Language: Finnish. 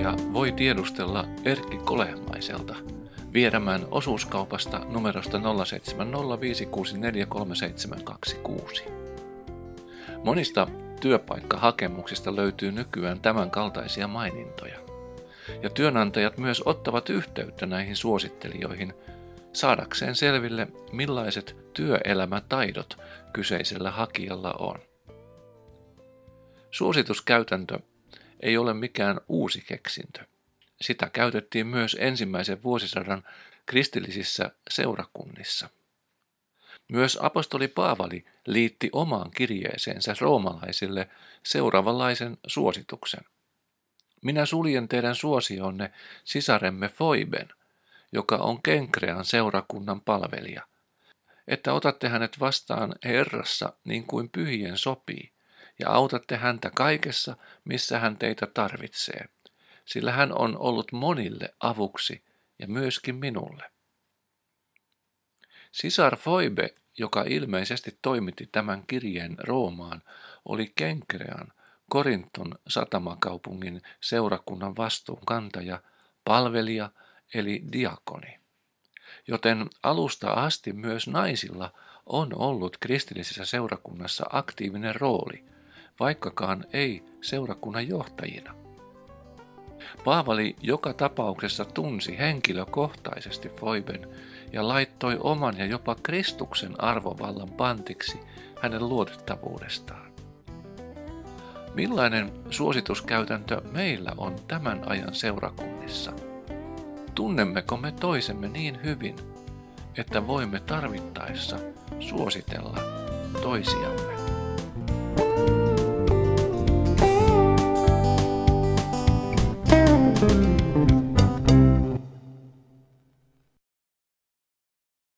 Suosituksia voi tiedustella Erkki Kolehmaiselta Vierämän osuuskaupasta numerosta 0705643726. Monista työpaikkahakemuksista löytyy nykyään tämän kaltaisia mainintoja. Ja työnantajat myös ottavat yhteyttä näihin suosittelijoihin saadakseen selville, millaiset työelämätaidot kyseisellä hakijalla on. Suosituskäytäntö ei ole mikään uusi keksintö. Sitä käytettiin myös ensimmäisen vuosisadan kristillisissä seurakunnissa. Myös apostoli Paavali liitti omaan kirjeeseensä roomalaisille seuraavanlaisen suosituksen. Minä suljen teidän suosionne sisaremme Foiben, joka on Kenkrean seurakunnan palvelija, että otatte hänet vastaan Herrassa niin kuin pyhien sopii, ja autatte häntä kaikessa, missä hän teitä tarvitsee, sillä hän on ollut monille avuksi ja myöskin minulle. Sisar Foibe, joka ilmeisesti toimitti tämän kirjeen Roomaan, oli Kenkrean, Korinton satamakaupungin seurakunnan vastuunkantaja, palvelija eli diakoni. Joten alusta asti myös naisilla on ollut kristillisessä seurakunnassa aktiivinen rooli, vaikkakaan ei seurakunnan johtajina. Paavali joka tapauksessa tunsi henkilökohtaisesti Foiben ja laittoi oman ja jopa Kristuksen arvovallan pantiksi hänen luotettavuudestaan. Millainen suosituskäytäntö meillä on tämän ajan seurakunnissa? Tunnemmeko me toisemme niin hyvin, että voimme tarvittaessa suositella toisiamme?